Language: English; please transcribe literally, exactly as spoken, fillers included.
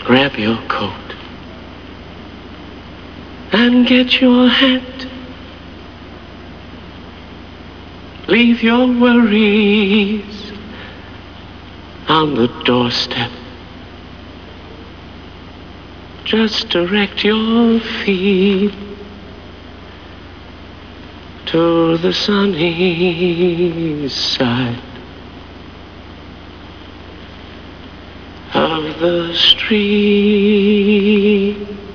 Grab your coat and get your hat. Leave your worries on the doorstep. Just direct your feet to the sunny side of the street.